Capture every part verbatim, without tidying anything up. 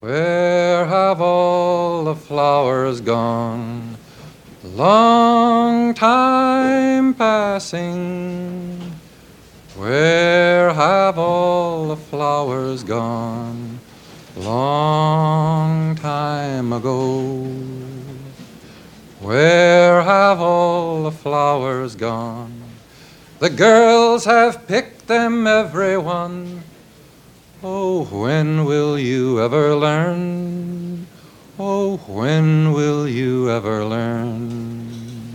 Where have all the flowers gone? Long time passing. Where have all the flowers gone? Long time ago. Where have all the flowers gone? The girls have picked them, every one. Oh, when will you ever learn? Oh, when will you ever learn?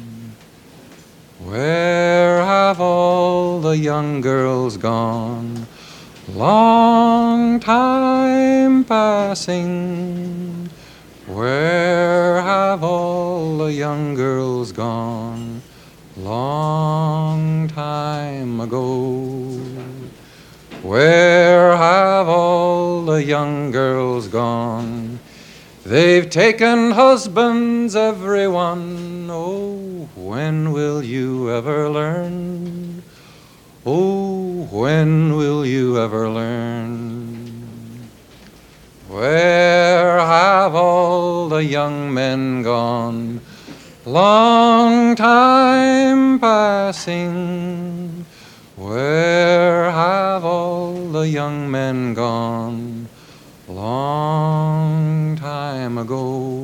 Where have all the young girls gone? Long time passing. Where have all the young girls gone? Long time ago. Where have all the young girls gone? They've taken husbands, every one. Oh, when will you ever learn? Oh, when will you ever learn? Where have all the young men gone? Long time passing. Where have all the young men gone? Long time ago.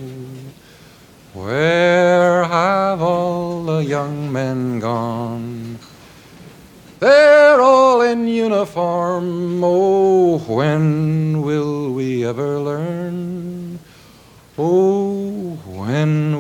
Where have all the young men gone? They're all in uniform. Oh, when will we ever learn? Oh, when